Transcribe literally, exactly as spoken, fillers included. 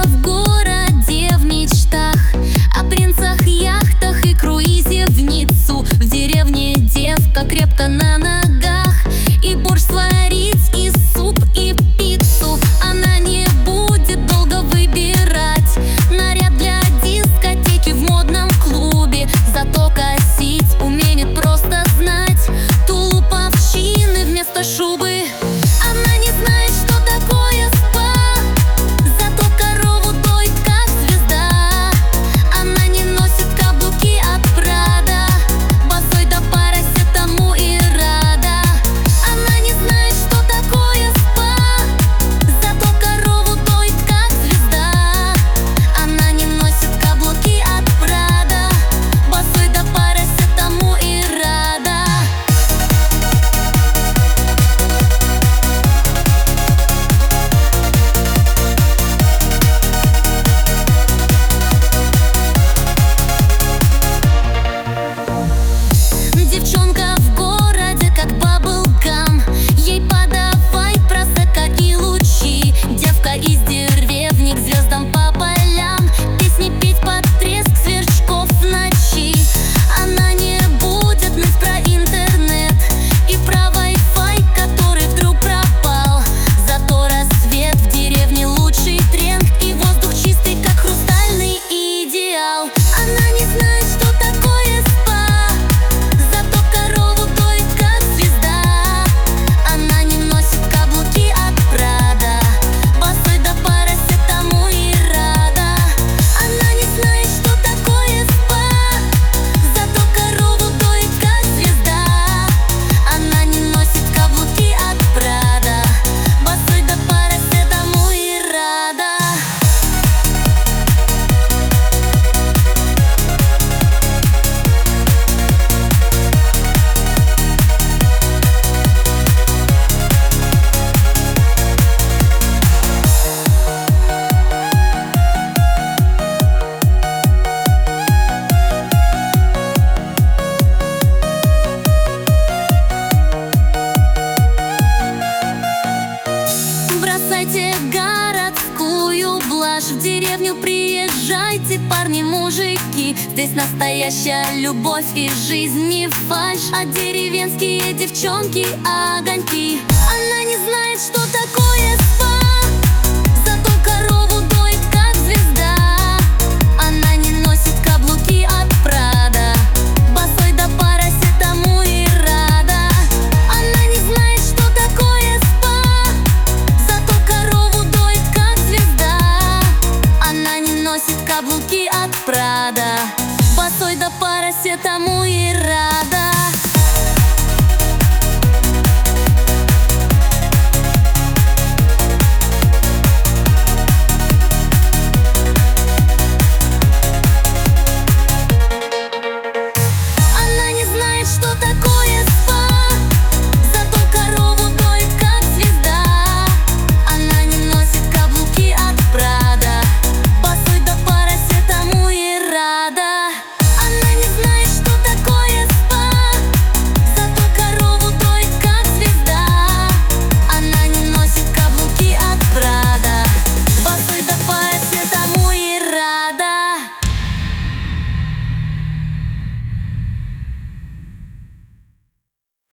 в городе в мечтах, о принцах, яхтах и круизе в Ниццу. В деревне девка крепко на ногах, и борщ сварить, и суп, и пиццу. Она не будет долго выбирать наряд для дискотеки в модном клубе, зато косить умеет просто знать тулуп овчины вместо шубы. Она не знает, что такое спа, зато корову доит как звезда. Она не носит каблуки от Прада, босой до парася тому и рада. Она не знает, что такое спа, зато корову доит как звезда. Она не носит каблуки от Прада, босой до парася тому и рада. Девчонка в городе как баблгам, ей подавай просека и лучи. Девка из деревни к звездам по полям, песни петь под треск сверчков в ночи. Она не будет ныть про интернет и про вай-фай, который вдруг пропал. Зато рассвет в деревне лучший тренд, и воздух чистый, как хрустальный идеал. Она не знает, что такое спа, зато корову доит как звезда. Она не носит каблуки от Прада, босой до парася тому и рада. Она не знает, что такое спа, зато корову доит как звезда. Она не носит каблуки от Прада, босой до парася тому и рада. Бросайте городскую блажь, в деревню приезжайте, парни, мужики. Здесь настоящая любовь и жизнь, не фальшь, а деревенские девчонки огоньки. Она не знает, что такое спа, зато корову доит как звезда. Она не носит каблуки от Прада, босой до парася тому и рада. Она не знает, что такое спа, зато корову доит как звезда. Она не носит каблуки от Прада, босой до парася тому и рада.